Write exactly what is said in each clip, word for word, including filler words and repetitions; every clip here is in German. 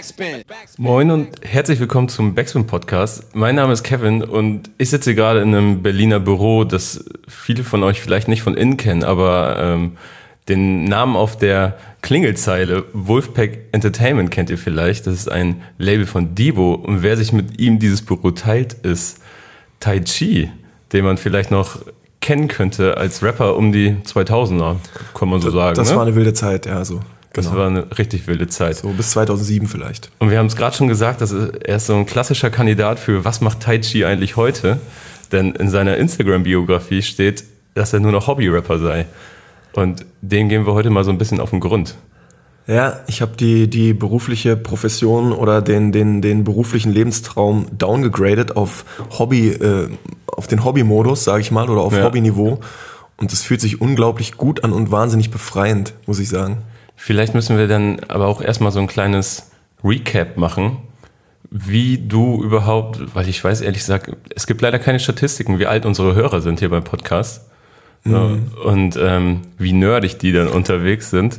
Backspin. Moin und herzlich willkommen zum Backspin Podcast. Mein Name ist Kevin und ich sitze gerade in einem Berliner Büro, das viele von euch vielleicht nicht von innen kennen, aber ähm, den Namen auf der Klingelzeile Wolfpack Entertainment kennt ihr vielleicht. Das ist ein Label von Debo und wer sich mit ihm dieses Büro teilt, ist Tai Chi, den man vielleicht noch kennen könnte als Rapper um die zweitausender, kann man so sagen. Das ne? war eine wilde Zeit, ja, so. Das genau. war eine richtig wilde Zeit. So bis zweitausendsieben vielleicht. Und wir haben es gerade schon gesagt, das ist, er ist so ein klassischer Kandidat für was macht Tai Chi eigentlich heute? Denn in seiner Instagram-Biografie steht, dass er nur noch Hobby-Rapper sei. Und dem gehen wir heute mal so ein bisschen auf den Grund. Ja, ich habe die die berufliche Profession oder den den den beruflichen Lebenstraum downgegradet auf Hobby, äh, auf den Hobby-Modus, sage ich mal, oder auf ja. Hobby-Niveau. Und es fühlt sich unglaublich gut an und wahnsinnig befreiend, muss ich sagen. Vielleicht müssen wir dann aber auch erstmal so ein kleines Recap machen, wie du überhaupt, weil ich weiß ehrlich gesagt, es gibt leider keine Statistiken, wie alt unsere Hörer sind hier beim Podcast mhm. und ähm, wie nerdig die dann unterwegs sind.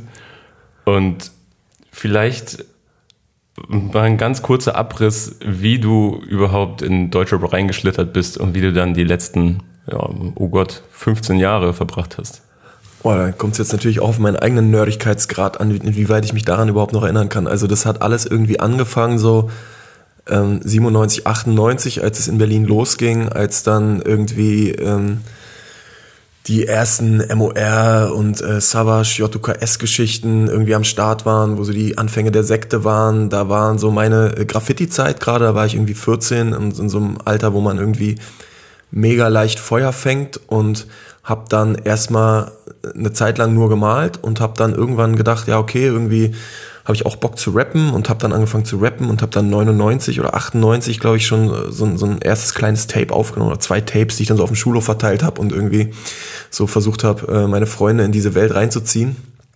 Und vielleicht mal ein ganz kurzer Abriss, wie du überhaupt in Deutschrap reingeschlittert bist und wie du dann die letzten, ja, oh Gott, fünfzehn Jahre verbracht hast. Boah, da kommt es jetzt natürlich auch auf meinen eigenen Nerdigkeitsgrad an, inwieweit ich mich daran überhaupt noch erinnern kann. Also das hat alles irgendwie angefangen so ähm, siebenundneunzig, achtundneunzig, als es in Berlin losging, als dann irgendwie ähm, die ersten M O R und äh, Savage, J U K S-Geschichten irgendwie am Start waren, wo so die Anfänge der Sekte waren. Da waren so meine äh, Graffiti-Zeit gerade, da war ich irgendwie vierzehn und in so einem Alter, wo man irgendwie mega leicht Feuer fängt und hab dann erstmal eine Zeit lang nur gemalt und hab dann irgendwann gedacht, ja okay, irgendwie habe ich auch Bock zu rappen und hab dann angefangen zu rappen und hab dann neunundneunzig oder achtundneunzig, glaube ich, schon so, so ein erstes kleines Tape aufgenommen oder zwei Tapes, die ich dann so auf dem Schulhof verteilt habe und irgendwie so versucht habe, meine Freunde in diese Welt reinzuziehen.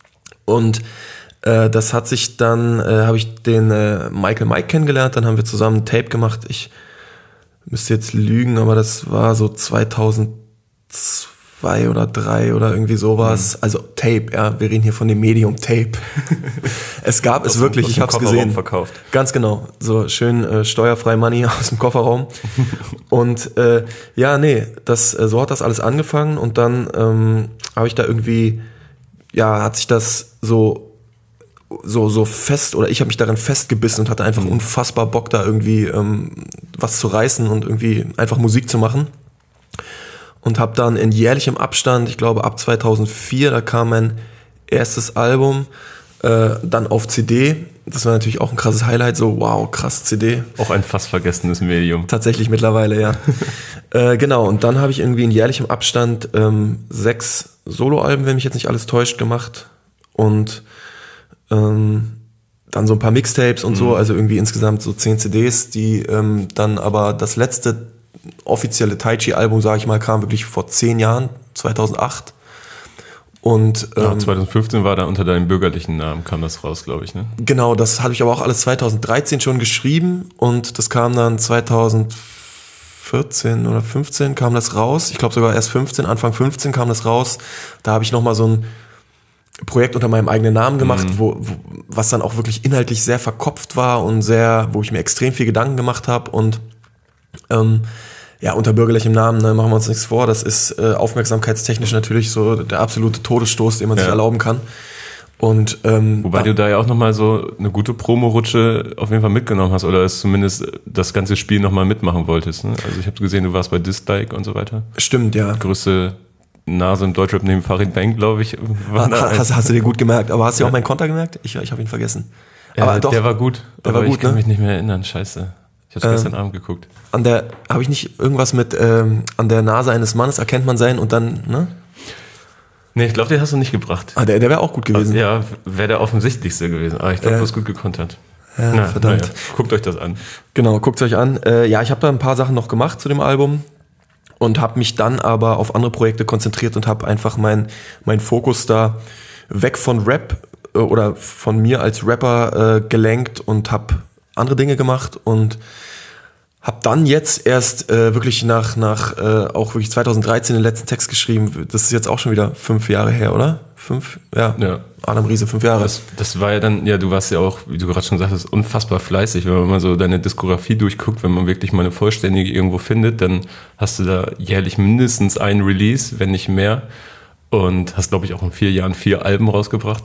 Und äh, das hat sich dann, äh, habe ich den äh, Michael Mike kennengelernt, dann haben wir zusammen ein Tape gemacht. Ich müsste jetzt lügen, aber das war so zweitausendzwei oder drei oder irgendwie sowas. Mhm. Also Tape, ja, wir reden hier von dem Medium Tape. Es gab es wirklich, ich hab's gesehen. Verkauft. Ganz genau, so schön äh, steuerfrei Money aus dem Kofferraum. Und äh, ja, nee, das äh, so hat das alles angefangen und dann ähm, habe ich da irgendwie, ja, hat sich das so so so fest oder ich habe mich darin festgebissen und hatte einfach mhm. unfassbar Bock da irgendwie ähm, was zu reißen und irgendwie einfach Musik zu machen. Und habe dann in jährlichem Abstand, ich glaube ab zweitausendvier, da kam mein erstes Album, äh, dann auf C D. Das war natürlich auch ein krasses Highlight, so wow, krass C D. Auch ein fast vergessenes Medium. Tatsächlich mittlerweile, ja. äh, genau, und dann habe ich irgendwie in jährlichem Abstand ähm, sechs Soloalben, wenn mich jetzt nicht alles täuscht, gemacht. Und ähm, dann so ein paar Mixtapes und mhm. so, also irgendwie insgesamt so zehn C Ds, die ähm, dann aber das letzte offizielle Tai Chi-Album, sage ich mal, kam wirklich vor zehn Jahren, zweitausendacht. Und ähm, ja, zweitausendfünfzehn war da unter deinem bürgerlichen Namen, kam das raus, glaube ich, ne? Genau, das hatte ich aber auch alles zweitausenddreizehn schon geschrieben und das kam dann zweitausendvierzehn oder fünfzehn kam das raus. Ich glaube sogar erst fünfzehn, Anfang fünfzehn kam das raus. Da habe ich nochmal so ein Projekt unter meinem eigenen Namen gemacht, mhm. wo, wo was dann auch wirklich inhaltlich sehr verkopft war und sehr, wo ich mir extrem viel Gedanken gemacht habe und ähm, ja, unter bürgerlichem Namen, ne, machen wir uns nichts vor, das ist äh, aufmerksamkeitstechnisch natürlich so der absolute Todesstoß, den man ja. sich erlauben kann. Und, ähm, Wobei da, du da ja auch nochmal so eine gute Promo-Rutsche auf jeden Fall mitgenommen hast oder es zumindest das ganze Spiel nochmal mitmachen wolltest. Ne? Also ich habe gesehen, du warst bei Dislike und so weiter. Stimmt, ja. Größte Nase im Deutschrap neben Farid Bang, glaube ich. Ha, hast, hast du dir gut gemerkt, aber hast du ja auch meinen Konter gemerkt? Ich, ich habe ihn vergessen. Ja, aber doch, der war gut, der aber war gut, ich kann ne? mich nicht mehr erinnern, scheiße. Ich habe es ähm, gestern Abend geguckt. An der, habe ich nicht irgendwas mit, ähm, an der Nase eines Mannes erkennt man sein und dann, ne? Nee, ich glaube, den hast du nicht gebracht. Ah, der, der wäre auch gut gewesen. Also, ja, wäre der offensichtlichste gewesen. Aber ich glaube, äh, du hast gut gekontert. Ja, Na, verdammt. Ja. Guckt euch das an. Genau, guckt euch an. Äh, ja, ich habe da ein paar Sachen noch gemacht zu dem Album und habe mich dann aber auf andere Projekte konzentriert und habe einfach mein, mein Fokus da weg von Rap äh, oder von mir als Rapper äh, gelenkt und habe andere Dinge gemacht und Hab dann jetzt erst äh, wirklich nach, nach äh, auch wirklich zwanzig dreizehn den letzten Text geschrieben. Das ist jetzt auch schon wieder fünf Jahre her, oder? Fünf? Ja. ja. Adam Riese, fünf Jahre. Das, das war ja dann, ja, du warst ja auch, wie du gerade schon gesagt hast, unfassbar fleißig. Wenn man mal so deine Diskografie durchguckt, wenn man wirklich mal eine vollständige irgendwo findet, dann hast du da jährlich mindestens einen Release, wenn nicht mehr. Und hast, glaube ich, auch in vier Jahren vier Alben rausgebracht.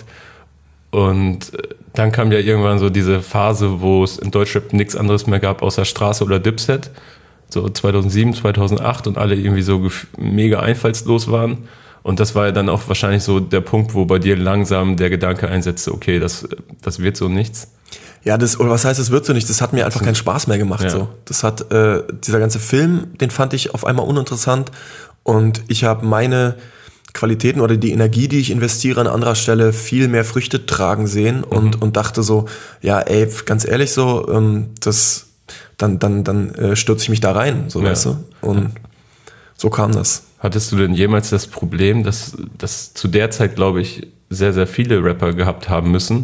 Und dann kam ja irgendwann so diese Phase, wo es in Deutschrap nichts anderes mehr gab, außer Straße oder Dipset. So zweitausendsieben, zweitausendacht und alle irgendwie so mega einfallslos waren. Und das war ja dann auch wahrscheinlich so der Punkt, wo bei dir langsam der Gedanke einsetzte, okay, das, das wird so nichts. Ja, das, oder was heißt, das wird so nicht? Das hat mir einfach keinen Spaß mehr gemacht. Ja. So. Das hat, äh, dieser ganze Film, den fand ich auf einmal uninteressant. Und ich habe meine Qualitäten oder die Energie, die ich investiere an anderer Stelle, viel mehr Früchte tragen sehen und, mhm. und dachte so, ja, ey, ganz ehrlich so, ähm, das, dann, dann, dann äh, stürze ich mich da rein, so, ja. weißt du? Und so kam das. Hattest du denn jemals das Problem, dass, dass zu der Zeit, glaube ich, sehr, sehr viele Rapper gehabt haben müssen,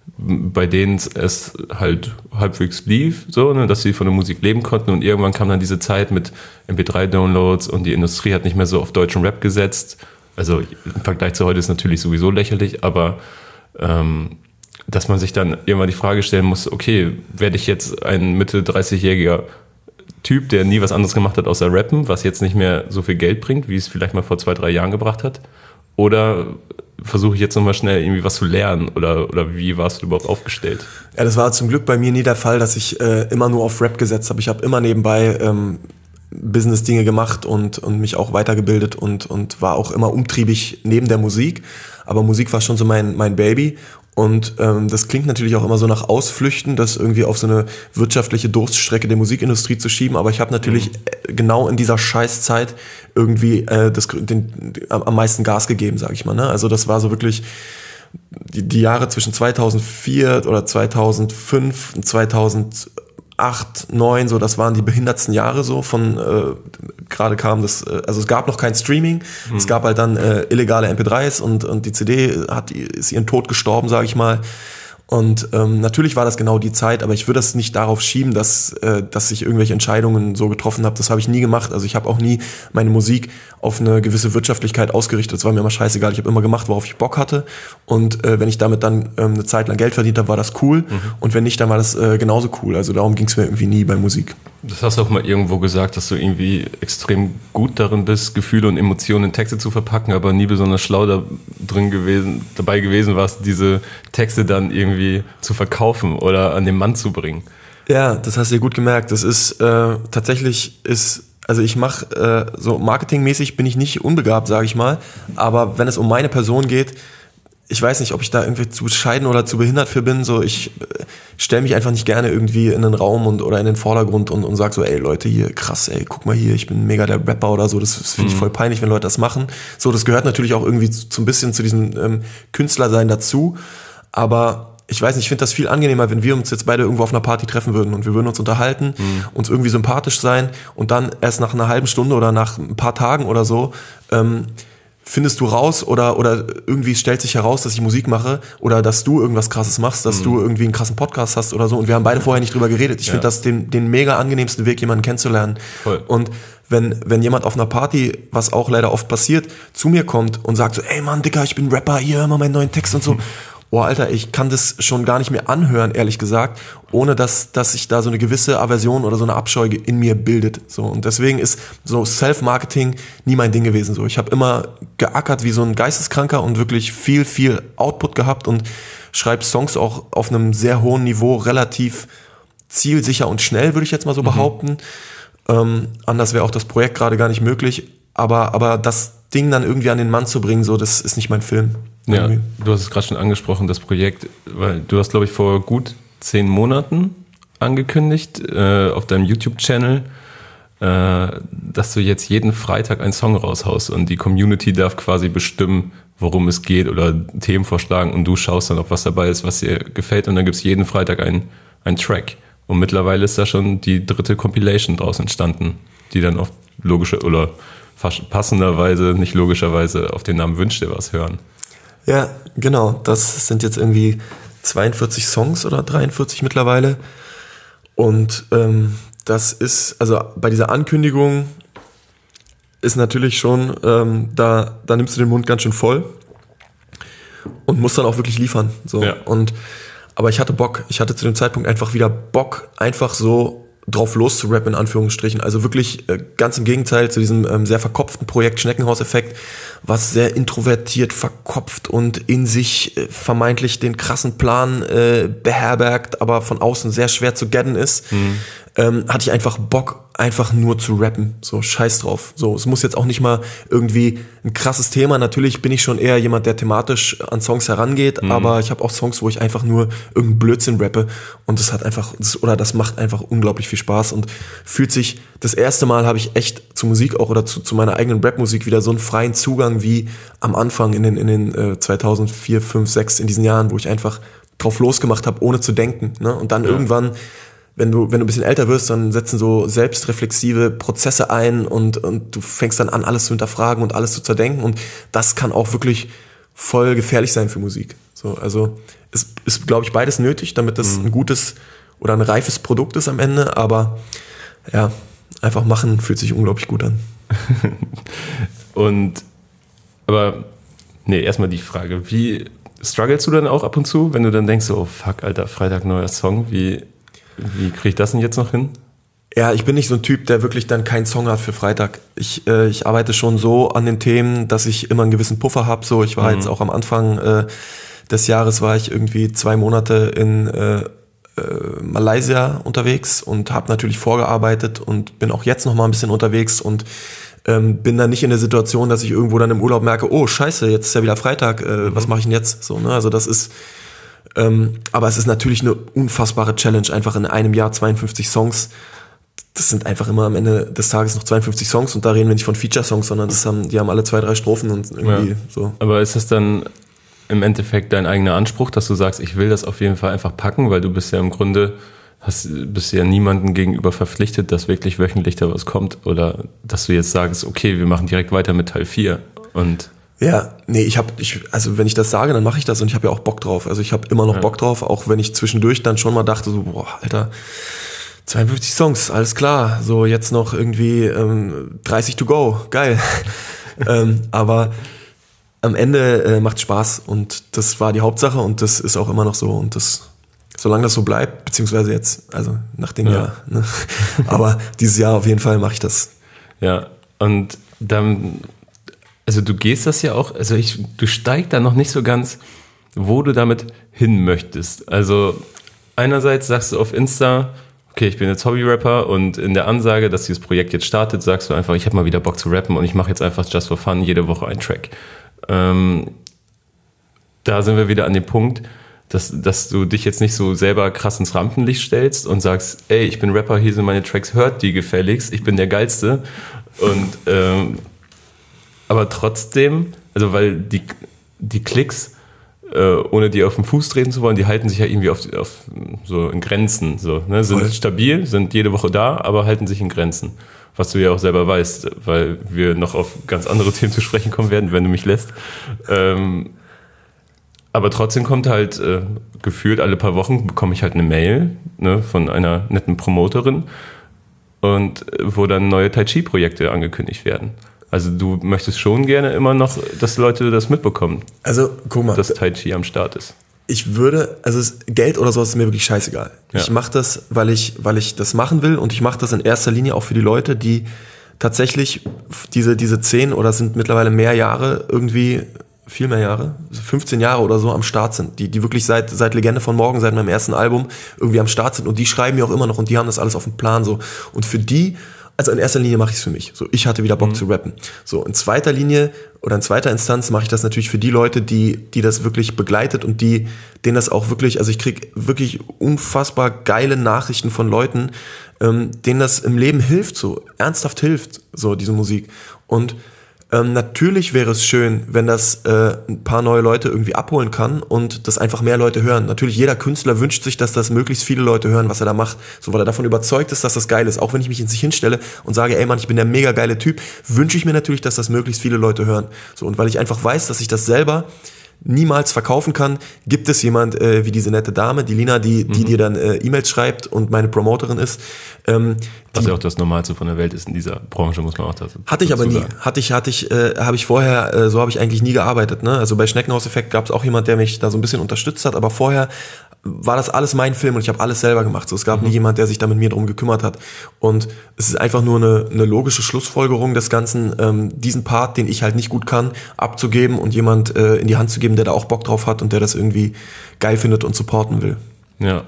bei denen es halt halbwegs lief, so, ne, dass sie von der Musik leben konnten und irgendwann kam dann diese Zeit mit M P drei Downloads und die Industrie hat nicht mehr so auf deutschen Rap gesetzt. Also im Vergleich zu heute ist natürlich sowieso lächerlich, aber ähm, dass man sich dann irgendwann die Frage stellen muss, okay, werde ich jetzt ein Mitte dreißigjähriger Typ, der nie was anderes gemacht hat außer Rappen, was jetzt nicht mehr so viel Geld bringt, wie es vielleicht mal vor zwei, drei Jahren gebracht hat? Oder versuche ich jetzt nochmal schnell irgendwie was zu lernen? Oder, oder wie warst du überhaupt aufgestellt? Ja, das war zum Glück bei mir nie der Fall, dass ich äh, immer nur auf Rap gesetzt habe. Ich habe immer nebenbei ähm, Business-Dinge gemacht und, und mich auch weitergebildet und, und war auch immer umtriebig neben der Musik. Aber Musik war schon so mein, mein Baby. Und ähm, das klingt natürlich auch immer so nach Ausflüchten, das irgendwie auf so eine wirtschaftliche Durststrecke der Musikindustrie zu schieben. Aber ich habe natürlich mhm. genau in dieser Scheißzeit irgendwie äh, das, den, den, am meisten Gas gegeben, sag ich mal. Ne? Also das war so wirklich die, die Jahre zwischen zweitausendvier oder zweitausendfünf und zweitausendacht, neun, so, das waren die behindertsten Jahre so von, äh, gerade kam das, äh, also es gab noch kein Streaming, mhm. es gab halt dann äh, illegale M P dreis und, und die C D hat, ist ihren Tod gestorben, sage ich mal. Und ähm, natürlich war das genau die Zeit, aber ich würde das nicht darauf schieben, dass, äh, dass ich irgendwelche Entscheidungen so getroffen habe. Das habe ich nie gemacht. Also ich habe auch nie meine Musik auf eine gewisse Wirtschaftlichkeit ausgerichtet. Das war mir immer scheißegal. Ich habe immer gemacht, worauf ich Bock hatte. Und äh, wenn ich damit dann ähm, eine Zeit lang Geld verdient habe, war das cool. Mhm. Und wenn nicht, dann war das äh, genauso cool. Also darum ging es mir irgendwie nie bei Musik. Das hast du auch mal irgendwo gesagt, dass du irgendwie extrem gut darin bist, Gefühle und Emotionen in Texte zu verpacken, aber nie besonders schlau da drin gewesen, dabei gewesen warst, diese Texte dann irgendwie zu verkaufen oder an den Mann zu bringen. Ja, das hast du dir gut gemerkt. Das ist äh, tatsächlich ist, also ich mache äh, so marketingmäßig bin ich nicht unbegabt, sage ich mal, aber wenn es um meine Person geht, ich weiß nicht, ob ich da irgendwie zu bescheiden oder zu behindert für bin. So, ich äh, stelle mich einfach nicht gerne irgendwie in den Raum und oder in den Vordergrund und, und sag so, ey Leute, hier krass, ey, guck mal hier, ich bin mega der Rapper oder so. Das, das finde ich mhm. voll peinlich, wenn Leute das machen. So, das gehört natürlich auch irgendwie zu, zu ein bisschen zu diesem ähm, Künstlersein dazu. Aber ich weiß nicht, ich finde das viel angenehmer, wenn wir uns jetzt beide irgendwo auf einer Party treffen würden und wir würden uns unterhalten, mhm. uns irgendwie sympathisch sein und dann erst nach einer halben Stunde oder nach ein paar Tagen oder so ähm, findest du raus oder oder irgendwie stellt sich heraus, dass ich Musik mache oder dass du irgendwas Krasses machst, dass mhm. du irgendwie einen krassen Podcast hast oder so und wir haben beide vorher nicht drüber geredet. Ich ja. finde das den den mega angenehmsten Weg, jemanden kennenzulernen. Voll. Und wenn wenn jemand auf einer Party, was auch leider oft passiert, zu mir kommt und sagt so, ey Mann, Dicker, ich bin Rapper, hier, hör mal meinen neuen Text und so. Oh, Alter, ich kann das schon gar nicht mehr anhören, ehrlich gesagt, ohne dass dass sich da so eine gewisse Aversion oder so eine Abscheu in mir bildet. So, und deswegen ist so Self-Marketing nie mein Ding gewesen. So, ich habe immer geackert wie so ein Geisteskranker und wirklich viel, viel Output gehabt und schreibe Songs auch auf einem sehr hohen Niveau, relativ zielsicher und schnell, würde ich jetzt mal so mhm. behaupten. Ähm, anders wäre auch das Projekt gerade gar nicht möglich. Aber, aber das Ding dann irgendwie an den Mann zu bringen, so, das ist nicht mein Film. Ja, du hast es gerade schon angesprochen, das Projekt, weil du hast, glaube ich, vor gut zehn Monaten angekündigt äh, auf deinem YouTube-Channel, äh, dass du jetzt jeden Freitag einen Song raushaust und die Community darf quasi bestimmen, worum es geht oder Themen vorschlagen und du schaust dann, ob was dabei ist, was dir gefällt und dann gibt es jeden Freitag einen, einen Track. Und mittlerweile ist da schon die dritte Compilation draus entstanden, die dann auf logische oder fast passenderweise, nicht logischerweise auf den Namen Wünsch dir was hören. Ja, genau. Das sind jetzt irgendwie zweiundvierzig Songs oder dreiundvierzig mittlerweile. Und ähm, das ist, also bei dieser Ankündigung ist natürlich schon, ähm, da, da nimmst du den Mund ganz schön voll und musst dann auch wirklich liefern. So. Ja. Und, aber ich hatte Bock, ich hatte zu dem Zeitpunkt einfach wieder Bock, einfach so drauf loszurappen, in Anführungsstrichen. Also wirklich äh, ganz im Gegenteil zu diesem ähm, sehr verkopften Projekt Schneckenhaus-Effekt, was sehr introvertiert, verkopft und in sich äh, vermeintlich den krassen Plan äh, beherbergt, aber von außen sehr schwer zu getten ist. Mhm. Ähm, hatte ich einfach Bock, einfach nur zu rappen. So, scheiß drauf. So, es muss jetzt auch nicht mal irgendwie ein krasses Thema. Natürlich bin ich schon eher jemand, der thematisch an Songs herangeht, mhm. aber ich habe auch Songs, wo ich einfach nur irgendeinen Blödsinn rappe und das hat einfach, das, oder das macht einfach unglaublich viel Spaß und fühlt sich, das erste Mal habe ich echt zu Musik auch oder zu, zu meiner eigenen Rapmusik wieder so einen freien Zugang wie am Anfang in den, in den äh, zweitausendvier, fünf, sechs, in diesen Jahren, wo ich einfach drauf losgemacht habe, ohne zu denken. Ne? Und dann ja. irgendwann wenn du, wenn du ein bisschen älter wirst, dann setzen so selbstreflexive Prozesse ein und, und du fängst dann an, alles zu hinterfragen und alles zu zerdenken und das kann auch wirklich voll gefährlich sein für Musik. So, also es ist, glaube ich, beides nötig, damit das mhm. ein gutes oder ein reifes Produkt ist am Ende, aber ja, einfach machen fühlt sich unglaublich gut an. Und, aber, nee, erstmal die Frage, wie strugglest du dann auch ab und zu, wenn du dann denkst, so, oh fuck, Alter, Freitag neuer Song, wie Wie kriege ich das denn jetzt noch hin? Ja, ich bin nicht so ein Typ, der wirklich dann keinen Song hat für Freitag. Ich, äh, ich arbeite schon so an den Themen, dass ich immer einen gewissen Puffer habe. So, ich war mhm. jetzt auch am Anfang äh, des Jahres war ich irgendwie zwei Monate in äh, äh, Malaysia unterwegs und habe natürlich vorgearbeitet und bin auch jetzt noch mal ein bisschen unterwegs und ähm, bin dann nicht in der Situation, dass ich irgendwo dann im Urlaub merke, oh Scheiße, jetzt ist ja wieder Freitag, äh, mhm. was mache ich denn jetzt? So, ne? Also das ist Ähm, aber es ist natürlich eine unfassbare Challenge, einfach in einem Jahr zweiundfünfzig Songs. Das sind einfach immer am Ende des Tages noch zweiundfünfzig Songs und da reden wir nicht von Feature-Songs, sondern das haben, die haben alle zwei, drei Strophen und irgendwie ja. so. Aber ist das dann im Endeffekt dein eigener Anspruch, dass du sagst, ich will das auf jeden Fall einfach packen, weil du bist ja im Grunde, hast, bist ja niemandem gegenüber verpflichtet, dass wirklich wöchentlich da was kommt oder dass du jetzt sagst, okay, wir machen direkt weiter mit Teil vier und ja, nee, ich habe, ich, also wenn ich das sage, dann mache ich das und ich habe ja auch Bock drauf. Also ich habe immer noch ja. Bock drauf, auch wenn ich zwischendurch dann schon mal dachte, so, boah, Alter, zweiundfünfzig Songs, alles klar, so jetzt noch irgendwie ähm, dreißig to go, geil. ähm, aber am Ende äh, macht Spaß und das war die Hauptsache und das ist auch immer noch so und das, solange das so bleibt, beziehungsweise jetzt, also nach dem ja. Jahr, ne? Aber dieses Jahr auf jeden Fall mache ich das. Ja, und dann also du gehst das ja auch, also ich, du steigst da noch nicht so ganz, wo du damit hin möchtest. Also einerseits sagst du auf Insta, okay, ich bin jetzt Hobby-Rapper und in der Ansage, dass dieses Projekt jetzt startet, sagst du einfach, ich habe mal wieder Bock zu rappen und ich mache jetzt einfach just for fun jede Woche einen Track. Ähm, da sind wir wieder an dem Punkt, dass, dass du dich jetzt nicht so selber krass ins Rampenlicht stellst und sagst, ey, ich bin Rapper, hier sind meine Tracks, hört die gefälligst, ich bin der Geilste. Und ähm, aber trotzdem, also weil die, die Klicks, äh, ohne die auf den Fuß treten zu wollen, die halten sich ja irgendwie auf, auf so in Grenzen. So, ne? Sind Voll. stabil, sind jede Woche da, aber halten sich in Grenzen. Was du ja auch selber weißt, weil wir noch auf ganz andere Themen zu sprechen kommen werden, wenn du mich lässt. Ähm, aber trotzdem kommt halt, äh, gefühlt alle paar Wochen bekomme ich halt eine Mail, ne, von einer netten Promoterin und wo dann neue Tai Chi-Projekte angekündigt werden. Also du möchtest schon gerne immer noch, dass Leute das mitbekommen. Also guck mal, dass Tai Chi am Start ist. Ich würde, also es, Geld oder sowas ist mir wirklich scheißegal. Ja. Ich mache das, weil ich, weil ich das machen will und ich mache das in erster Linie auch für die Leute, die tatsächlich diese, diese zehn oder sind mittlerweile mehr Jahre irgendwie, viel mehr Jahre, fünfzehn Jahre oder so am Start sind, die, die wirklich seit, seit Legende von Morgen, seit meinem ersten Album irgendwie am Start sind und die schreiben mir auch immer noch und die haben das alles auf dem Plan so. Und für die, also in erster Linie mache ich es für mich. So, ich hatte wieder Bock mhm. zu rappen. So, in zweiter Linie oder in zweiter Instanz mache ich das natürlich für die Leute, die, die das wirklich begleitet und die, denen das auch wirklich, also ich kriege wirklich unfassbar geile Nachrichten von Leuten, ähm, denen das im Leben hilft, so ernsthaft hilft, so diese Musik. Und Ähm, natürlich wäre es schön, wenn das äh, ein paar neue Leute irgendwie abholen kann und das einfach mehr Leute hören. Natürlich, jeder Künstler wünscht sich, dass das möglichst viele Leute hören, was er da macht, so weil er davon überzeugt ist, dass das geil ist. Auch wenn ich mich in sich hinstelle und sage, ey Mann, ich bin der mega geile Typ, wünsche ich mir natürlich, dass das möglichst viele Leute hören. So, und weil ich einfach weiß, dass ich das selber niemals verkaufen kann, gibt es jemand äh, wie diese nette Dame, die Lina, die, die mhm. dir dann äh, E-Mails schreibt und meine Promoterin ist. Ähm, Was ja auch das Normalste von der Welt ist in dieser Branche, muss man auch dazu sagen. Hatte ich aber nie. Hatte ich, hatte ich, äh, habe ich vorher, äh, so habe ich eigentlich nie gearbeitet. Ne? Also bei Schneckenhaus-Effekt gab es auch jemand, der mich da so ein bisschen unterstützt hat, aber vorher war das alles mein Film und ich habe alles selber gemacht. So, es gab mhm. nie jemand, der sich da mit mir drum gekümmert hat. Und es ist einfach nur eine, eine logische Schlussfolgerung des Ganzen, ähm, diesen Part, den ich halt nicht gut kann, abzugeben und jemand äh, in die Hand zu geben, der da auch Bock drauf hat und der das irgendwie geil findet und supporten will. Ja.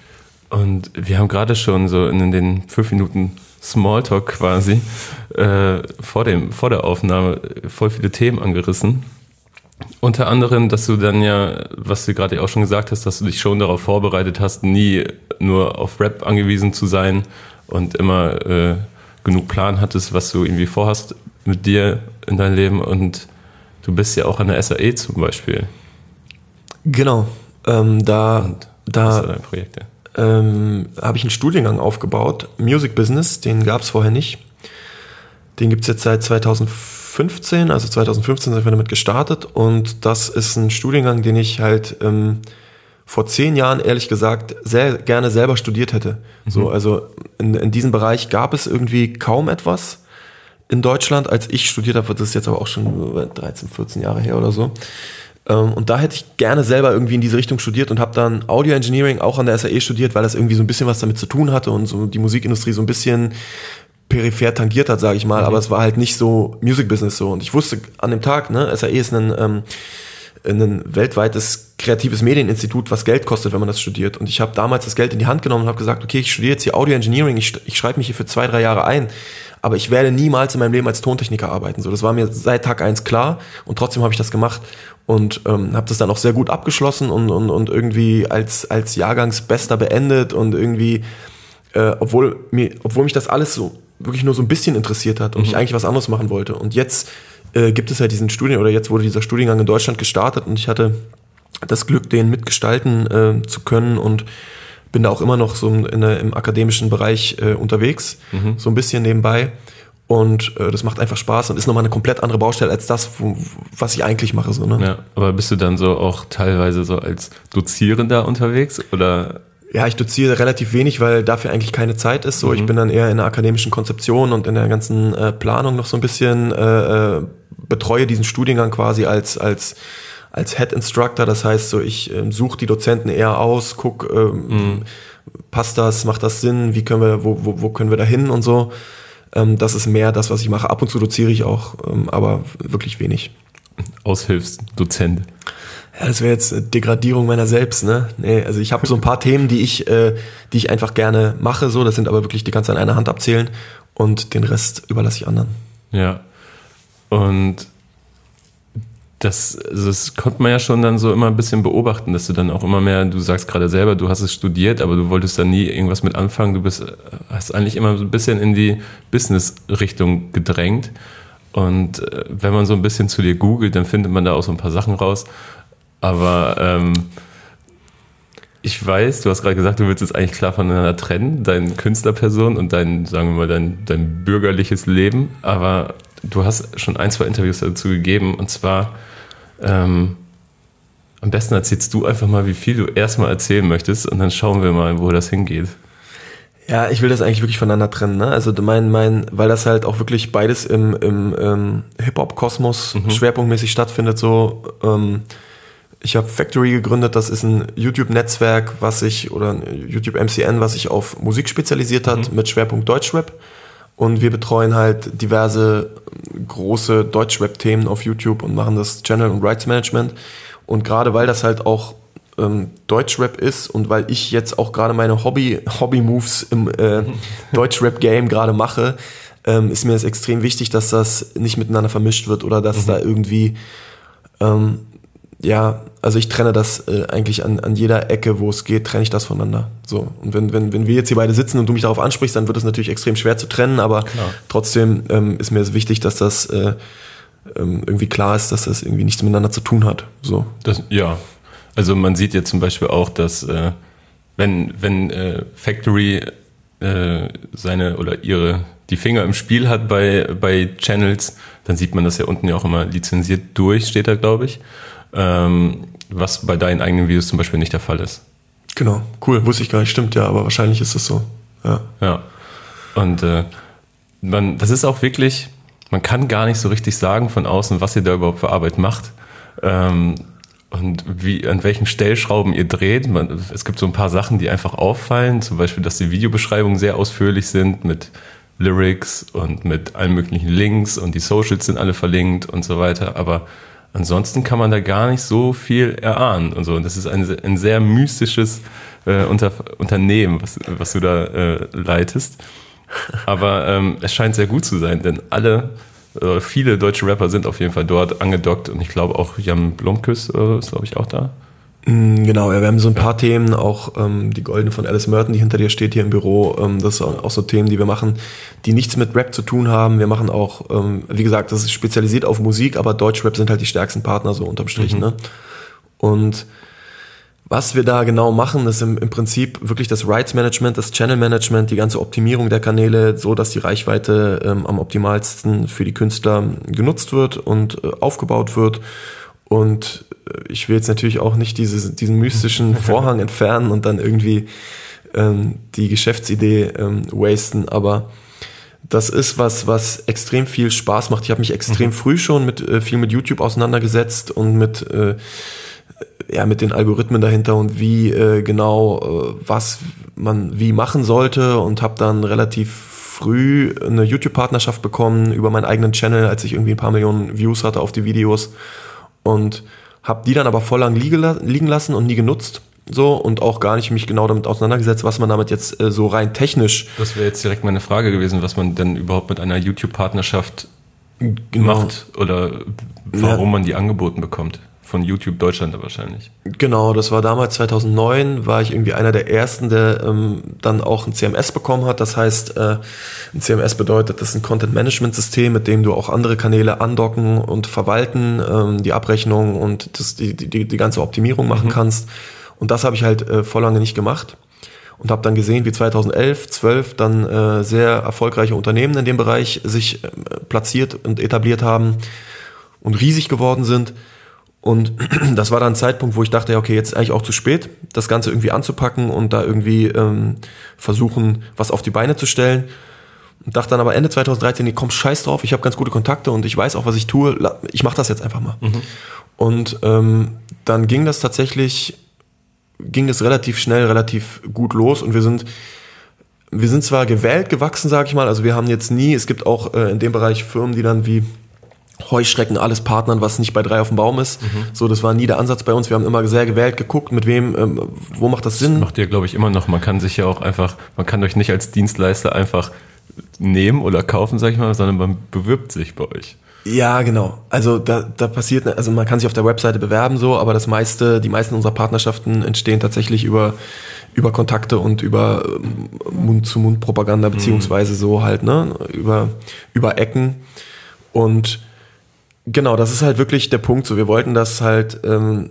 Und wir haben gerade schon so in den fünf Minuten Smalltalk quasi äh, vor dem vor der Aufnahme voll viele Themen angerissen. Unter anderem, dass du dann ja, was du gerade auch schon gesagt hast, dass du dich schon darauf vorbereitet hast, nie nur auf Rap angewiesen zu sein und immer äh, genug Plan hattest, was du irgendwie vorhast mit dir in deinem Leben. Und du bist ja auch an der S A E zum Beispiel. Genau. Ähm, da und da was sind deine Projekte? Ähm, habe ich einen Studiengang aufgebaut, Music Business, den gab es vorher nicht. Den gibt es jetzt seit zweitausendfünfzehn, also zweitausendfünfzehn sind wir damit gestartet und das ist ein Studiengang, den ich halt ähm, vor zehn Jahren, ehrlich gesagt, sehr gerne selber studiert hätte. Mhm. So, also in, in diesem Bereich gab es irgendwie kaum etwas in Deutschland, als ich studiert habe, das ist jetzt aber auch schon dreizehn, vierzehn Jahre her oder so. Und da hätte ich gerne selber irgendwie in diese Richtung studiert und habe dann Audio Engineering auch an der S A E studiert, weil das irgendwie so ein bisschen was damit zu tun hatte und so die Musikindustrie so ein bisschen peripher tangiert hat, sage ich mal, mhm. aber es war halt nicht so Music Business so. Und ich wusste an dem Tag, ne, S A E ist ein, ähm, ein weltweites kreatives Medieninstitut, was Geld kostet, wenn man das studiert. Und ich habe damals das Geld in die Hand genommen und habe gesagt, okay, ich studiere jetzt hier Audio Engineering, ich, ich schreibe mich hier für zwei, drei Jahre ein, aber ich werde niemals in meinem Leben als Tontechniker arbeiten. So, das war mir seit Tag eins klar und trotzdem habe ich das gemacht und ähm, habe das dann auch sehr gut abgeschlossen und, und, und irgendwie als, als Jahrgangsbester beendet und irgendwie, äh, obwohl, mir, obwohl mich das alles so wirklich nur so ein bisschen interessiert hat und mhm. ich eigentlich was anderes machen wollte. Und jetzt äh, gibt es ja diesen Studien, oder jetzt wurde dieser Studiengang in Deutschland gestartet und ich hatte das Glück, den mitgestalten äh, zu können und bin da auch immer noch so in der, im akademischen Bereich äh, unterwegs, mhm. so ein bisschen nebenbei. Und äh, das macht einfach Spaß und ist nochmal eine komplett andere Baustelle als das, wo, was ich eigentlich mache. So, ne? Ja, aber bist du dann so auch teilweise so als Dozierender unterwegs, oder? Ja, ich doziere relativ wenig, weil dafür eigentlich keine Zeit ist. So, mhm. Ich bin dann eher in der akademischen Konzeption und in der ganzen äh, Planung noch so ein bisschen, äh, betreue diesen Studiengang quasi als als als Head Instructor. Das heißt, so ich äh, suche die Dozenten eher aus, guck, äh, mhm. passt das, macht das Sinn, wie können wir, wo, wo, wo können wir da hin und so. Ähm, das ist mehr das, was ich mache. Ab und zu doziere ich auch, ähm, aber wirklich wenig. Aushilfsdozent. Ja, das wäre jetzt Degradierung meiner selbst, ne? Nee, also ich habe so ein paar Themen, die ich, äh, die ich einfach gerne mache, so, das sind aber wirklich, die kannst du an einer Hand abzählen und den Rest überlasse ich anderen. Ja. Und das, also das konnte man ja schon dann so immer ein bisschen beobachten, dass du dann auch immer mehr, du sagst gerade selber, du hast es studiert, aber du wolltest da nie irgendwas mit anfangen, du bist, hast eigentlich immer so ein bisschen in die Business-Richtung gedrängt. Und äh, wenn man so ein bisschen zu dir googelt, dann findet man da auch so ein paar Sachen raus. Aber ähm, ich weiß, du hast gerade gesagt, du willst es eigentlich klar voneinander trennen, deine Künstlerperson und dein, sagen wir mal, dein, dein bürgerliches Leben. Aber du hast schon ein, zwei Interviews dazu gegeben. Und zwar, ähm, am besten erzählst du einfach mal, wie viel du erstmal erzählen möchtest. Und dann schauen wir mal, wo das hingeht. Ja, ich will das eigentlich wirklich voneinander trennen, ne? Also mein, mein, weil das halt auch wirklich beides im, im ähm, Hip-Hop-Kosmos mhm. schwerpunktmäßig stattfindet, so, ähm, ich habe Factory gegründet, das ist ein YouTube-Netzwerk, was sich, oder ein YouTube-M C N, was sich auf Musik spezialisiert hat, mhm. mit Schwerpunkt Deutschrap. Und wir betreuen halt diverse große Deutschrap-Themen auf YouTube und machen das Channel- und Rights-Management. Und gerade weil das halt auch ähm, Deutschrap ist und weil ich jetzt auch gerade meine Hobby, Hobby-Moves im äh, Deutschrap-Game gerade mache, ähm, ist mir das extrem wichtig, dass das nicht miteinander vermischt wird oder dass mhm. da irgendwie ähm, ja, also ich trenne das äh, eigentlich an, an jeder Ecke, wo es geht, trenne ich das voneinander. So. Und wenn, wenn, wenn wir jetzt hier beide sitzen und du mich darauf ansprichst, dann wird es natürlich extrem schwer zu trennen, aber klar. Trotzdem ähm, ist mir es wichtig, dass das äh, ähm, irgendwie klar ist, dass das irgendwie nichts miteinander zu tun hat. So. Das, ja, also man sieht jetzt zum Beispiel auch, dass äh, wenn, wenn äh, Factory äh, seine oder ihre die Finger im Spiel hat bei, bei Channels, dann sieht man das ja unten ja auch immer lizenziert durch, steht da, glaube ich. ähm, was bei deinen eigenen Videos zum Beispiel nicht der Fall ist. Genau, cool, wusste ich gar nicht, stimmt ja, aber wahrscheinlich ist es so. Ja. Ja. Und äh, man, das ist auch wirklich, man kann gar nicht so richtig sagen von außen, was ihr da überhaupt für Arbeit macht. Ähm, und wie, an welchen Stellschrauben ihr dreht. Man, es gibt so ein paar Sachen, die einfach auffallen, zum Beispiel, dass die Videobeschreibungen sehr ausführlich sind mit Lyrics und mit allen möglichen Links und die Socials sind alle verlinkt und so weiter, aber ansonsten kann man da gar nicht so viel erahnen und so. Und das ist ein, ein sehr mystisches äh, Unter, Unternehmen, was, was du da äh, leitest. Aber ähm, es scheint sehr gut zu sein, denn alle, äh, viele deutsche Rapper sind auf jeden Fall dort angedockt und ich glaube auch Jan Blomqvist äh, ist, glaube ich, auch da. Genau, ja, wir haben so ein paar Themen, auch ähm, die Goldene von Alice Merton, die hinter dir steht hier im Büro, ähm, das sind auch so Themen, die wir machen, die nichts mit Rap zu tun haben. Wir machen auch, ähm, wie gesagt, das ist spezialisiert auf Musik, aber Deutschrap sind halt die stärksten Partner so unterm Strich, mhm. ne? Und was wir da genau machen, ist im, im Prinzip wirklich das Rights Management, das Channel Management, die ganze Optimierung der Kanäle, so dass die Reichweite ähm, am optimalsten für die Künstler genutzt wird und äh, aufgebaut wird. Und ich will jetzt natürlich auch nicht diese, diesen mystischen Vorhang entfernen und dann irgendwie ähm, die Geschäftsidee ähm, wasten, aber das ist was, was extrem viel Spaß macht. Ich habe mich extrem mhm. früh schon mit äh, viel mit YouTube auseinandergesetzt und mit äh, ja mit den Algorithmen dahinter und wie äh, genau äh, was man wie machen sollte und habe dann relativ früh eine YouTube-Partnerschaft bekommen über meinen eigenen Channel, als ich irgendwie ein paar Millionen Views hatte auf die Videos. Und habe die dann aber voll lang liegen lassen und nie genutzt. So, und auch gar nicht mich genau damit auseinandergesetzt, was man damit jetzt äh, so rein technisch... Das wäre jetzt direkt meine Frage gewesen, was man denn überhaupt mit einer YouTube-Partnerschaft genau. macht oder warum ja. man die angeboten bekommt. Von YouTube Deutschland wahrscheinlich. Genau, das war damals zweitausendneun, war ich irgendwie einer der Ersten, der ähm, dann auch ein C M S bekommen hat. Das heißt, äh, ein C M S bedeutet, das ist ein Content-Management-System, mit dem du auch andere Kanäle andocken und verwalten, ähm, die Abrechnung und das, die, die, die ganze Optimierung machen mhm. kannst. Und das habe ich halt äh, vor lange nicht gemacht. Und habe dann gesehen, wie zweitausendelf, zwölf dann äh, sehr erfolgreiche Unternehmen in dem Bereich sich äh, platziert und etabliert haben und riesig geworden sind. Und das war dann ein Zeitpunkt, wo ich dachte, ja, okay, jetzt ist eigentlich auch zu spät, das Ganze irgendwie anzupacken und da irgendwie ähm, versuchen, was auf die Beine zu stellen. Und dachte dann aber Ende zweitausenddreizehn, nee, komm, scheiß drauf, ich habe ganz gute Kontakte und ich weiß auch, was ich tue, ich mache das jetzt einfach mal. Mhm. Und ähm, dann ging das tatsächlich, ging das relativ schnell, relativ gut los und wir sind wir sind zwar gewählt gewachsen, sag ich mal, also wir haben jetzt nie, es gibt auch äh, in dem Bereich Firmen, die dann wie Heuschrecken alles partnern, was nicht bei drei auf dem Baum ist. Mhm. So, das war nie der Ansatz bei uns. Wir haben immer sehr gewählt geguckt, mit wem, ähm, wo macht das Sinn. Das macht ihr, glaube ich, immer noch. Man kann sich ja auch einfach, man kann euch nicht als Dienstleister einfach nehmen oder kaufen, sag ich mal, sondern man bewirbt sich bei euch. Ja, genau. Also da, da passiert, also man kann sich auf der Webseite bewerben so, aber das meiste, die meisten unserer Partnerschaften entstehen tatsächlich über über Kontakte und über Mund-zu-Mund-Propaganda beziehungsweise so halt, ne, über über Ecken und genau, das ist halt wirklich der Punkt. So, wir wollten das halt, ähm,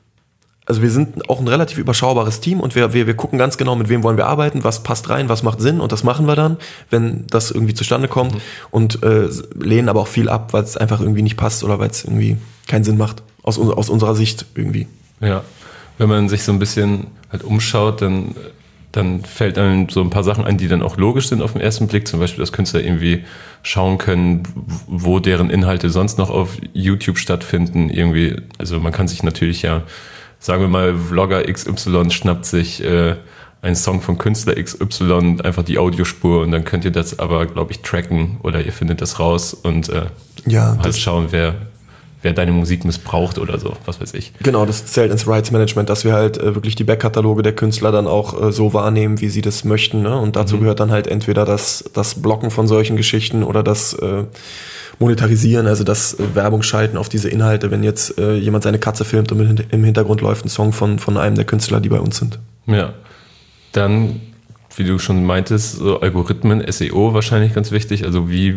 also wir sind auch ein relativ überschaubares Team und wir, wir, wir gucken ganz genau, mit wem wollen wir arbeiten, was passt rein, was macht Sinn und das machen wir dann, wenn das irgendwie zustande kommt mhm. und äh, lehnen aber auch viel ab, weil es einfach irgendwie nicht passt oder weil es irgendwie keinen Sinn macht, aus, aus unserer Sicht irgendwie. Ja, wenn man sich so ein bisschen halt umschaut, dann... dann fällt einem so ein paar Sachen ein, die dann auch logisch sind auf den ersten Blick. Zum Beispiel, dass Künstler irgendwie schauen können, wo deren Inhalte sonst noch auf YouTube stattfinden. Irgendwie, also man kann sich natürlich ja, sagen wir mal, Vlogger X Y schnappt sich äh, einen Song von Künstler X Y, einfach die Audiospur und dann könnt ihr das aber, glaube ich, tracken oder ihr findet das raus und äh, ja, halt schauen, wer... wer deine Musik missbraucht oder so, was weiß ich. Genau, das zählt ins Rights Management, dass wir halt äh, wirklich die Backkataloge der Künstler dann auch äh, so wahrnehmen, wie sie das möchten. Ne? Und dazu mhm. gehört dann halt entweder das, das Blocken von solchen Geschichten oder das äh, Monetarisieren, also das äh, Werbung schalten auf diese Inhalte, wenn jetzt äh, jemand seine Katze filmt und im Hintergrund läuft ein Song von, von einem der Künstler, die bei uns sind. Ja, dann, wie du schon meintest, so Algorithmen, S E O wahrscheinlich ganz wichtig, also wie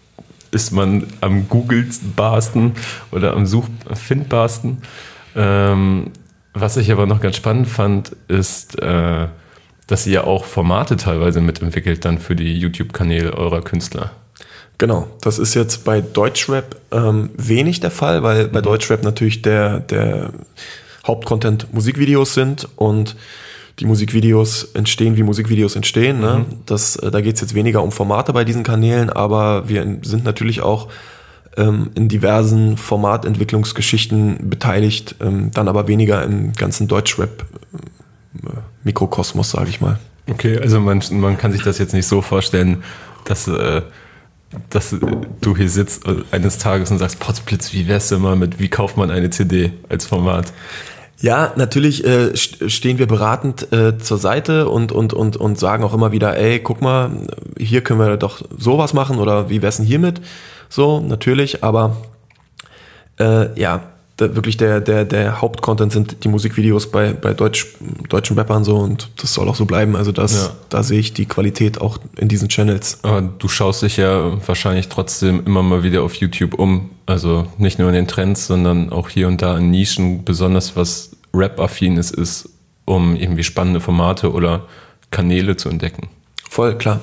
ist man am googelbarsten oder am suchfindbarsten. Ähm, was ich aber noch ganz spannend fand, ist, äh, dass ihr ja auch Formate teilweise mitentwickelt dann für die YouTube-Kanäle eurer Künstler. Genau, das ist jetzt bei Deutschrap ähm, wenig der Fall, weil bei Deutschrap natürlich der, der Hauptcontent Musikvideos sind und die Musikvideos entstehen, wie Musikvideos entstehen. Ne? Mhm. Das, da geht es jetzt weniger um Formate bei diesen Kanälen, aber wir sind natürlich auch ähm, in diversen Formatentwicklungsgeschichten beteiligt, ähm, dann aber weniger im ganzen Deutschrap-Mikrokosmos, sage ich mal. Okay, also man, man kann sich das jetzt nicht so vorstellen, dass, äh, dass du hier sitzt eines Tages und sagst, Potzblitz, wie wär's denn mal mit, wie kauft man eine C D als Format? Ja, natürlich äh, stehen wir beratend äh, zur Seite und, und, und, und sagen auch immer wieder, ey, guck mal, hier können wir doch sowas machen oder wie wär's denn hiermit? So, natürlich, aber äh, ja, da, wirklich der, der, der Hauptcontent sind die Musikvideos bei, bei Deutsch, deutschen Rappern so und das soll auch so bleiben. Also das, ja. Da sehe ich die Qualität auch in diesen Channels. Aber du schaust dich ja wahrscheinlich trotzdem immer mal wieder auf YouTube um. Also nicht nur in den Trends, sondern auch hier und da in Nischen, besonders was Rap-affin ist, ist, um irgendwie spannende Formate oder Kanäle zu entdecken. Voll, klar.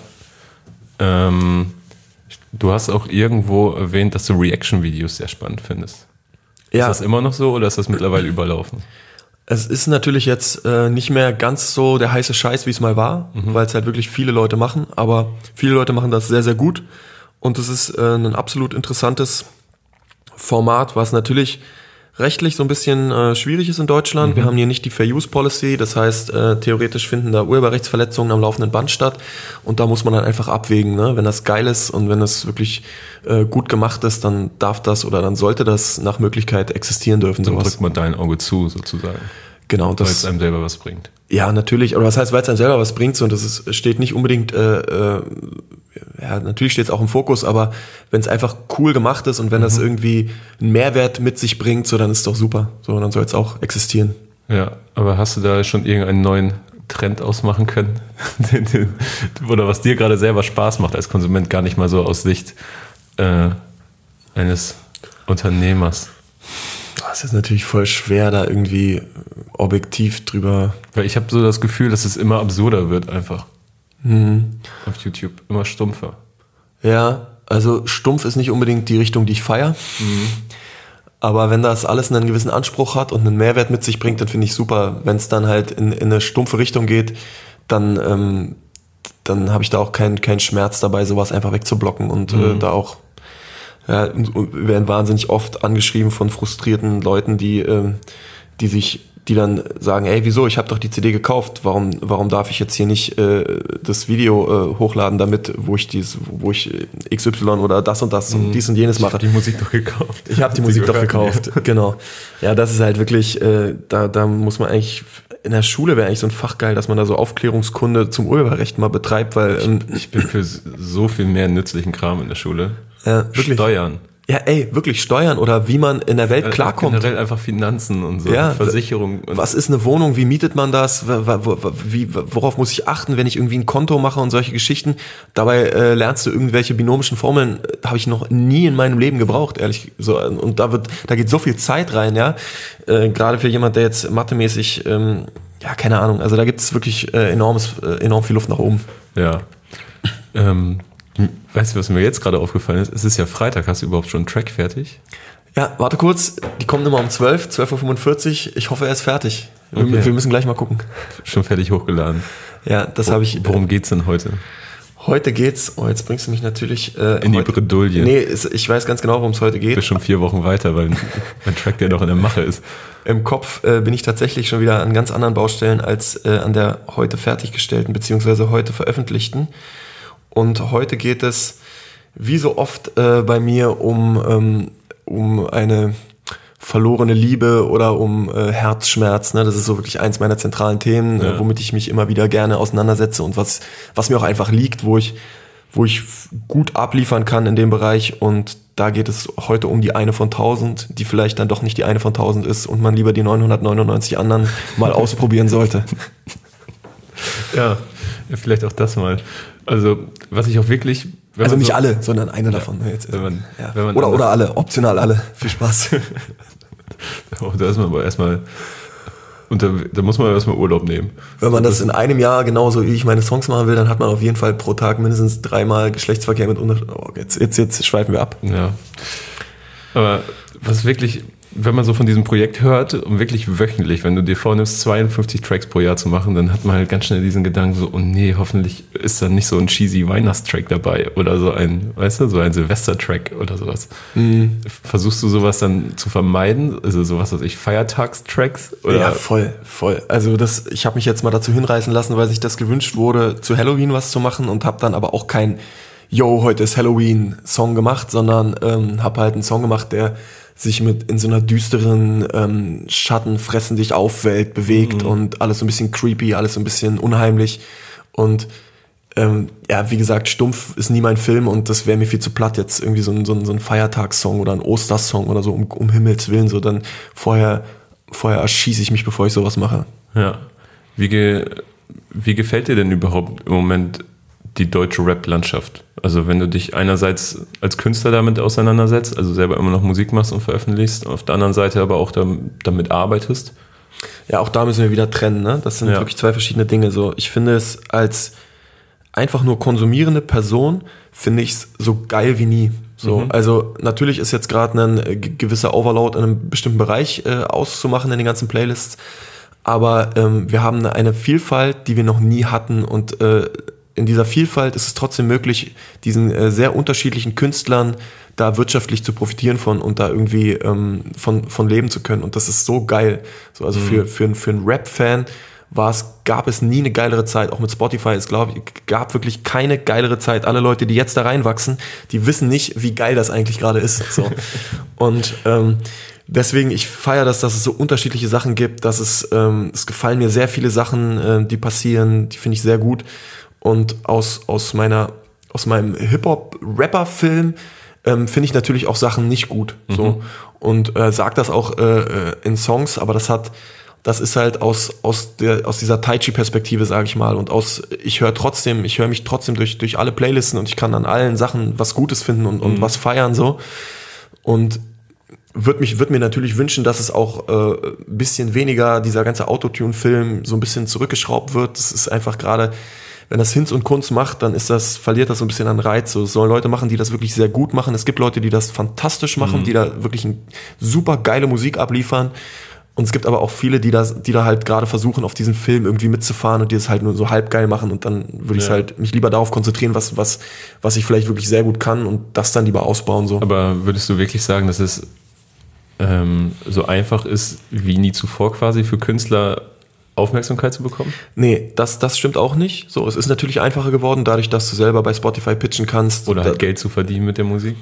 Ähm, du hast auch irgendwo erwähnt, dass du Reaction-Videos sehr spannend findest. Ja. Ist das immer noch so oder ist das mittlerweile überlaufen? Es ist natürlich jetzt äh, nicht mehr ganz so der heiße Scheiß, wie es mal war, mhm. weil es halt wirklich viele Leute machen, aber viele Leute machen das sehr, sehr gut und es ist äh, ein absolut interessantes Format, was natürlich rechtlich so ein bisschen äh, schwierig ist in Deutschland. Mhm. Wir haben hier nicht die Fair Use Policy, das heißt, äh, theoretisch finden da Urheberrechtsverletzungen am laufenden Band statt und da muss man dann einfach abwägen, ne? Wenn das geil ist und wenn das wirklich äh, gut gemacht ist, dann darf das oder dann sollte das nach Möglichkeit existieren dürfen. Dann sowas. drückt man dein Auge zu, sozusagen. Genau, das, weil es einem selber was bringt. Ja, natürlich, aber was heißt, weil es einem selber was bringt, so, und das ist, steht nicht unbedingt, äh, äh, ja, natürlich steht es auch im Fokus, aber wenn es einfach cool gemacht ist und wenn mhm. das irgendwie einen Mehrwert mit sich bringt, so, dann ist es doch super, so, dann soll es auch existieren. Ja, aber hast du da schon irgendeinen neuen Trend ausmachen können? Oder was dir gerade selber Spaß macht als Konsument, gar nicht mal so aus Sicht äh, eines Unternehmers? Das ist natürlich voll schwer, da irgendwie objektiv drüber... Weil ich habe so das Gefühl, dass es immer absurder wird einfach. Mhm. Auf YouTube. Immer stumpfer. Ja, also stumpf ist nicht unbedingt die Richtung, die ich feiere. Mhm. Aber wenn das alles einen gewissen Anspruch hat und einen Mehrwert mit sich bringt, dann finde ich super. Wenn es dann halt in, in eine stumpfe Richtung geht, dann, ähm, dann habe ich da auch keinen keinen Schmerz dabei, sowas einfach wegzublocken und mhm. äh, da auch... Ja, und wir werden wahnsinnig oft angeschrieben von frustrierten Leuten, die, ähm, die sich, die dann sagen, ey, wieso, ich habe doch die C D gekauft, warum, warum darf ich jetzt hier nicht äh, das Video äh, hochladen, damit, wo ich dies, wo ich X Y oder das und das mhm. und dies und jenes mache. Ich habe die Musik doch gekauft. Ich habe die Musik doch gekauft, genau. Ja, das ist halt wirklich, äh, da, da muss man eigentlich, in der Schule wäre eigentlich so ein Fach geil, dass man da so Aufklärungskunde zum Urheberrecht mal betreibt, weil ähm, ich, ich bin für so viel mehr nützlichen Kram in der Schule. Ja, wirklich. Steuern. Ja, ey, wirklich Steuern oder wie man in der Welt also klarkommt. Generell einfach Finanzen und so, ja, Versicherung. Und was ist eine Wohnung, wie mietet man das, wie, worauf muss ich achten, wenn ich irgendwie ein Konto mache und solche Geschichten. Dabei äh, lernst du irgendwelche binomischen Formeln, äh, habe ich noch nie in meinem Leben gebraucht, ehrlich. So, und da wird, da geht so viel Zeit rein, ja. Äh, gerade für jemand, der jetzt mathemäßig, ähm, ja, keine Ahnung, also da gibt es wirklich äh, enormes, äh, enorm viel Luft nach oben. Ja. ähm. Weißt du, was mir jetzt gerade aufgefallen ist? Es ist ja Freitag. Hast du überhaupt schon einen Track fertig? Ja, warte kurz. Die kommen immer um zwölf, zwölf Uhr fünfundvierzig. Ich hoffe, er ist fertig. Okay. Wir, wir müssen gleich mal gucken. Schon fertig hochgeladen. Ja, das Wo, habe ich. Worum geht's denn heute? Heute geht's, oh, jetzt bringst du mich natürlich... Äh, in die heute, Bredouille. Nee, ich weiß ganz genau, worum es heute geht. Du bist schon vier Wochen weiter, weil mein Track, der noch in der Mache ist. Im Kopf äh, bin ich tatsächlich schon wieder an ganz anderen Baustellen als äh, an der heute fertiggestellten, beziehungsweise heute veröffentlichten. Und heute geht es, wie so oft äh, bei mir, um, ähm, um eine verlorene Liebe oder um äh, Herzschmerz. Ne? Das ist so wirklich eins meiner zentralen Themen, ja. äh, womit ich mich immer wieder gerne auseinandersetze und was, was mir auch einfach liegt, wo ich, wo ich gut abliefern kann in dem Bereich. Und da geht es heute um die eine von tausend, die vielleicht dann doch nicht die eine von tausend ist und man lieber die neunhundertneunundneunzig anderen mal ausprobieren sollte. Ja, vielleicht auch das mal. Also, was ich auch wirklich... Also nicht so, alle, sondern eine ja, davon. Jetzt, wenn man, ja. wenn man oder, oder alle, optional alle. Viel Spaß. Oh, da ist man aber erstmal und da, da muss man erstmal Urlaub nehmen. Wenn man das, das in einem Jahr genauso wie ich meine Songs machen will, dann hat man auf jeden Fall pro Tag mindestens dreimal Geschlechtsverkehr mit unter... Oh, jetzt, jetzt, jetzt schweifen wir ab. Ja. Aber was wirklich, wenn man so von diesem Projekt hört und wirklich wöchentlich, wenn du dir vornimmst, zweiundfünfzig Tracks pro Jahr zu machen, dann hat man halt ganz schnell diesen Gedanken so, oh nee, hoffentlich ist da nicht so ein cheesy Weihnachtstrack dabei oder so ein, weißt du, so ein Silvester-Track oder sowas. Mhm. Versuchst du sowas dann zu vermeiden? Also sowas, was ich, Feiertagstracks? Oder? Ja, voll, voll. Also das, ich habe mich jetzt mal dazu hinreißen lassen, weil sich das gewünscht wurde, zu Halloween was zu machen und habe dann aber auch kein Yo, heute ist Halloween-Song gemacht, sondern ähm, habe halt einen Song gemacht, der sich mit in so einer düsteren ähm, Schatten fressen dich auf Welt bewegt mhm. und alles so ein bisschen creepy, alles so ein bisschen unheimlich und ähm, ja, wie gesagt, Stumpf ist nie mein Film und das wäre mir viel zu platt, jetzt irgendwie so ein, so ein, so ein Feiertagssong oder ein Ostersong oder so, um, um Himmels Willen, so dann vorher, vorher erschieße ich mich, bevor ich sowas mache. Ja. Wie, ge, wie gefällt dir denn überhaupt im Moment die deutsche Rap-Landschaft? Also wenn du dich einerseits als Künstler damit auseinandersetzt, also selber immer noch Musik machst und veröffentlichst, auf der anderen Seite aber auch damit arbeitest. Ja, auch da müssen wir wieder trennen, ne? Das sind ja. wirklich zwei verschiedene Dinge. So, ich finde es als einfach nur konsumierende Person, finde ich es so geil wie nie. So, mhm. Also natürlich ist jetzt gerade ein äh, gewisser Overload in einem bestimmten Bereich äh, auszumachen in den ganzen Playlists, aber ähm, wir haben eine Vielfalt, die wir noch nie hatten und äh, in dieser Vielfalt ist es trotzdem möglich, diesen äh, sehr unterschiedlichen Künstlern da wirtschaftlich zu profitieren von und da irgendwie ähm, von, von leben zu können. Und das ist so geil. So, also mhm. für, für, für einen Rap-Fan war es, gab es nie eine geilere Zeit. Auch mit Spotify, es glaube ich, gab wirklich keine geilere Zeit. Alle Leute, die jetzt da reinwachsen, die wissen nicht, wie geil das eigentlich gerade ist. So. Und ähm, deswegen, ich feiere das, dass es so unterschiedliche Sachen gibt, dass es, ähm, es gefallen mir sehr viele Sachen, äh, die passieren, die finde ich sehr gut. Und aus, aus meiner, aus meinem Hip-Hop-Rapper-Film ähm, finde ich natürlich auch Sachen nicht gut. Mhm. So. Und äh, sag das auch äh, in Songs, aber das hat, das ist halt aus, aus der, aus dieser Tai Chi-Perspektive, sage ich mal. Und aus, ich höre trotzdem, ich höre mich trotzdem durch, durch alle Playlisten und ich kann an allen Sachen was Gutes finden und, und mhm. was feiern, so. Und würde mich, würde mir natürlich wünschen, dass es auch äh, ein bisschen weniger, dieser ganze Autotune-Film so ein bisschen zurückgeschraubt wird. Das ist einfach gerade, wenn das Hinz und Kunz macht, dann ist das, verliert das so ein bisschen an Reiz. So, es sollen Leute machen, die das wirklich sehr gut machen. Es gibt Leute, die das fantastisch machen, mhm. die da wirklich ein, super geile Musik abliefern. Und es gibt aber auch viele, die das, die da halt gerade versuchen, auf diesen Film irgendwie mitzufahren und die das halt nur so halb geil machen. Und dann würde ich ja. halt mich lieber darauf konzentrieren, was, was, was ich vielleicht wirklich sehr gut kann und das dann lieber ausbauen. So. Aber würdest du wirklich sagen, dass es ähm, so einfach ist wie nie zuvor quasi für Künstler Aufmerksamkeit zu bekommen? Nee, das, das stimmt auch nicht. So, es ist natürlich einfacher geworden, dadurch, dass du selber bei Spotify pitchen kannst. Oder halt da, Geld zu verdienen mit der Musik?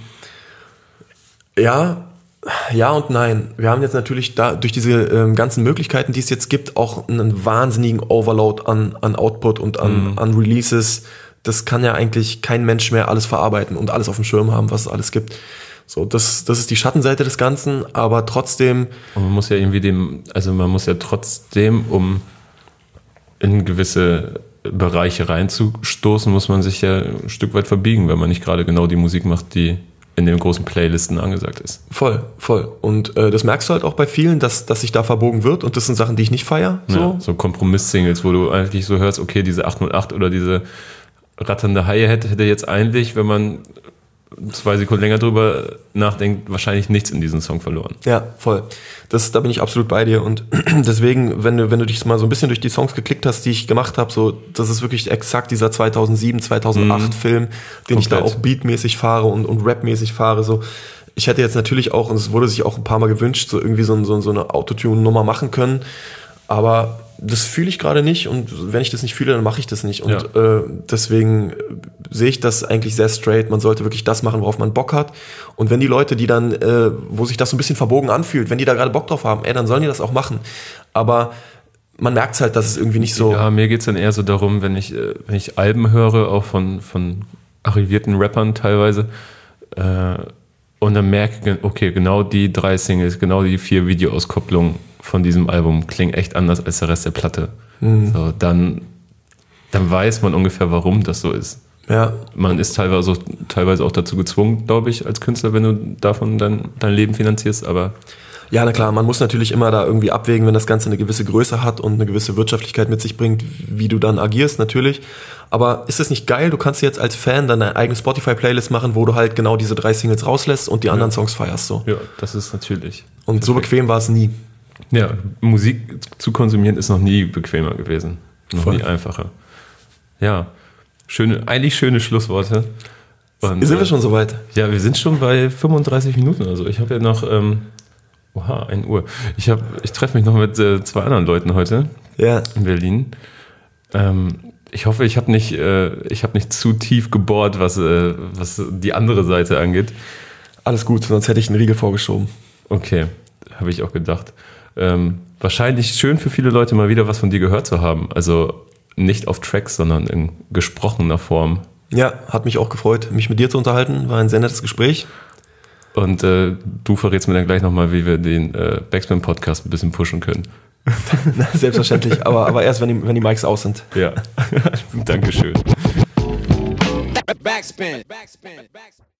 Ja, ja und nein. Wir haben jetzt natürlich da durch diese ähm, ganzen Möglichkeiten, die es jetzt gibt, auch einen wahnsinnigen Overload an, an Output und an, mhm. an Releases. Das kann ja eigentlich kein Mensch mehr alles verarbeiten und alles auf dem Schirm haben, was es alles gibt. So, das, das ist die Schattenseite des Ganzen, aber trotzdem. Und man muss ja irgendwie dem, also man muss ja trotzdem, um in gewisse Bereiche reinzustoßen, muss man sich ja ein Stück weit verbiegen, wenn man nicht gerade genau die Musik macht, die in den großen Playlisten angesagt ist. Voll, voll. Und äh, das merkst du halt auch bei vielen, dass, dass sich da verbogen wird und das sind Sachen, die ich nicht feiere. So, ja, so Kompromiss-Singles, wo du eigentlich so hörst, okay, diese acht null acht oder diese ratternde Hi-Hat hätte jetzt eigentlich, wenn man zwei Sekunden länger drüber nachdenkt, wahrscheinlich nichts in diesem Song verloren. Ja, voll. Das, da bin ich absolut bei dir und deswegen, wenn du, wenn du dich mal so ein bisschen durch die Songs geklickt hast, die ich gemacht habe, so, das ist wirklich exakt dieser zweitausendsieben, zweitausendacht mhm. Film, den Komplett. Ich da auch beatmäßig fahre und, und rapmäßig fahre, so. Ich hätte jetzt natürlich auch, und es wurde sich auch ein paar Mal gewünscht, so irgendwie so, so, so eine Autotune-Nummer machen können, aber das fühle ich gerade nicht und wenn ich das nicht fühle, dann mache ich das nicht und ja. äh, deswegen sehe ich das eigentlich sehr straight. Man sollte wirklich das machen, worauf man Bock hat und wenn die Leute, die dann, äh, wo sich das so ein bisschen verbogen anfühlt, wenn die da gerade Bock drauf haben, ey, dann sollen die das auch machen, aber man merkt es halt, dass es irgendwie nicht so... Ja, mir geht es dann eher so darum, wenn ich, äh, wenn ich Alben höre, auch von, von arrivierten Rappern teilweise, äh, und dann merke ich, okay, genau die drei Singles, genau die vier Videoauskopplungen von diesem Album klingen echt anders als der Rest der Platte. Mhm. So, dann, dann weiß man ungefähr, warum das so ist. Ja. Man ist teilweise auch, teilweise auch dazu gezwungen, glaube ich, als Künstler, wenn du davon dein, dein Leben finanzierst, aber... Ja, na klar, man muss natürlich immer da irgendwie abwägen, wenn das Ganze eine gewisse Größe hat und eine gewisse Wirtschaftlichkeit mit sich bringt, wie du dann agierst, natürlich. Aber ist es nicht geil? Du kannst jetzt als Fan dann eine eigene Spotify-Playlist machen, wo du halt genau diese drei Singles rauslässt und die anderen ja. Songs feierst. So. Ja, das ist natürlich. Und perfekt. So bequem war es nie. Ja, Musik zu konsumieren ist noch nie bequemer gewesen. Noch Voll. nie einfacher. Ja, schöne, eigentlich schöne Schlussworte. Und, sind wir schon soweit? Ja, wir sind schon bei fünfunddreißig Minuten oder so. Ich habe ja noch, ähm, oha, ein Uhr. Ich, hab, ich treffe mich noch mit äh, zwei anderen Leuten heute ja. in Berlin. Ähm, ich hoffe, ich habe nicht, äh, ich hab nicht zu tief gebohrt, was, äh, was die andere Seite angeht. Alles gut, sonst hätte ich einen Riegel vorgeschoben. Okay, habe ich auch gedacht. Ähm, wahrscheinlich schön für viele Leute mal wieder was von dir gehört zu haben. Also nicht auf Tracks, sondern in gesprochener Form. Ja, hat mich auch gefreut, mich mit dir zu unterhalten. War ein sehr nettes Gespräch. Und äh, du verrätst mir dann gleich nochmal, wie wir den äh, Backspin-Podcast ein bisschen pushen können. Selbstverständlich, aber, aber erst, wenn die, wenn die Mics aus sind. Ja, Dankeschön. Backspin. Backspin. Backspin.